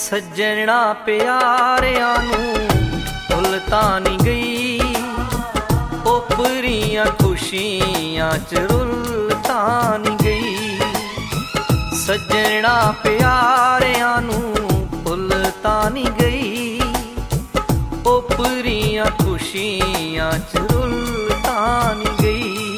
सज्जणा प्यारियां नूं भुल तां नी गई, ओपरियां खुशियां च रुल तां नी गई। सज्जणा प्यारियां नूं भुल तां नी गई, ओपरियां खुशियां च रुल तां नी गई।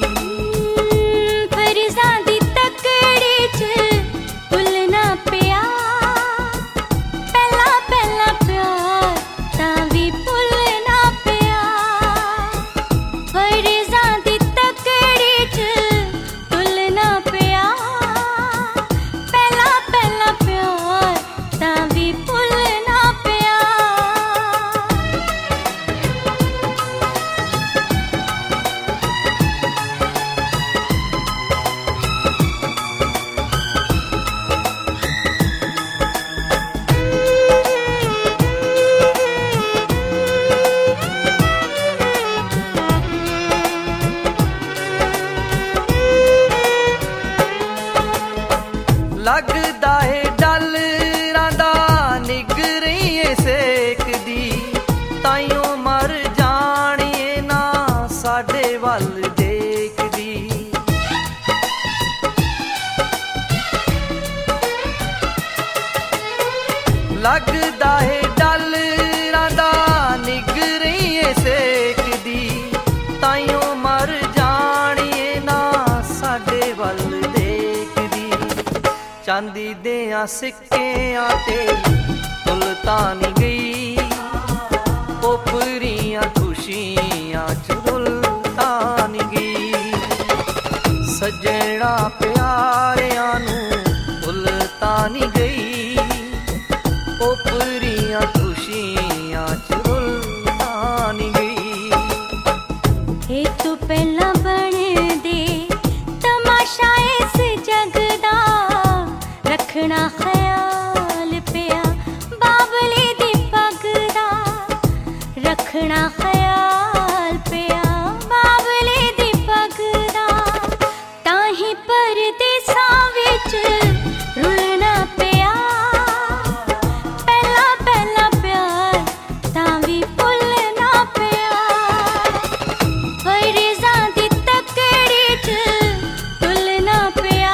लगदा है डलरां दा निगरिए सेक दी, ताइयों मर जानिए ना साडे वल देखदी। लगदा है डलरां दा निगरिए सेक दी, ताइयों मर जानिए ना साडे वल चांदी देयां सिक्कियां ते भुल तां नी गई, ओपरियां खुशियां च रुल तां नी गई। सज्जणा प्यारियां नूं भुल तां नी गई, ओपरियां खुशियां च रुल तां नी गई। ए तू पहला बन दे तमाशा इस जग दा, रखना ख्याल पिया बाबले दी पग दा, रखना ख्याल पिया बाबले दी पग दा। ताही परदेसां विच रुलना पिया, पहला पहला प्यार तां भी भुलना पिया। फरीज़ां दी तकड़ी च तुलना पिया,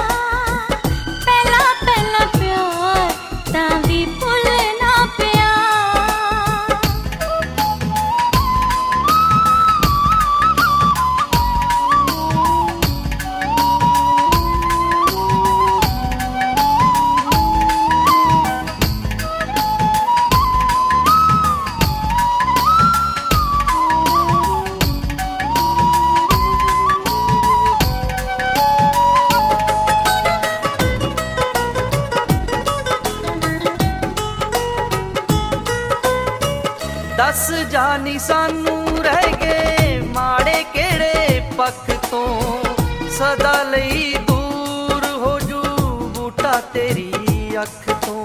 दस जानी सानू रह गए माड़े केड़े पख तो, सदा लई दूर हो जू बूटा तेरी अख तो।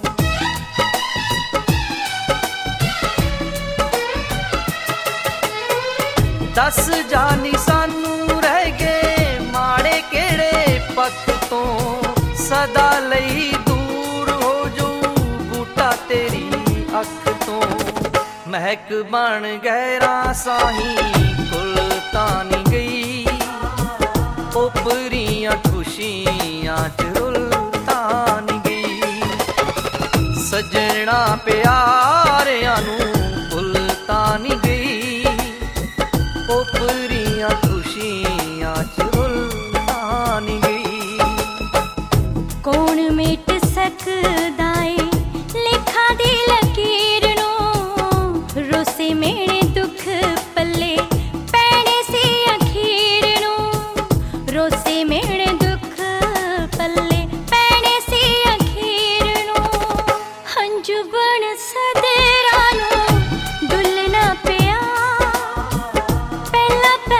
दस जानी सानू रह गए माड़े केड़े पख तो, सदा लई दूर हो जू बूटा तेरी अख तो। महक बन गहरा साही कुल तां नी गई, ओपरियां खुशियां च रुल तां नी गई। सज्जणा प्यारियां नूं भुल तां नी गई, ओपरियां खुशियां च रुल तां नी गई। कौन मिट सकदा ए लेखा दी लकीर नूं, रोसे मेरे दुख पल्ले पैणे सी अखीर नूं। रोसे मेरे दुख पल्ले पैणे सी अखीर नूं। हंजू बन सदरा नूं डुलना पिया, पहला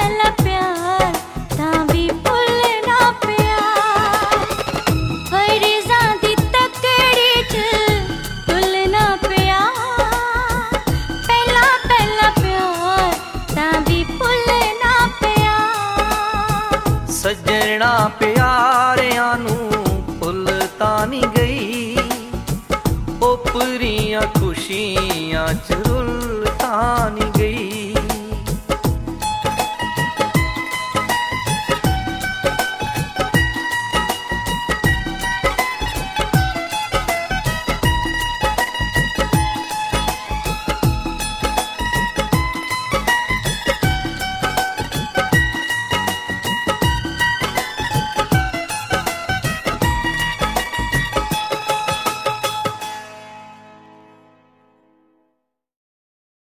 नाच रुल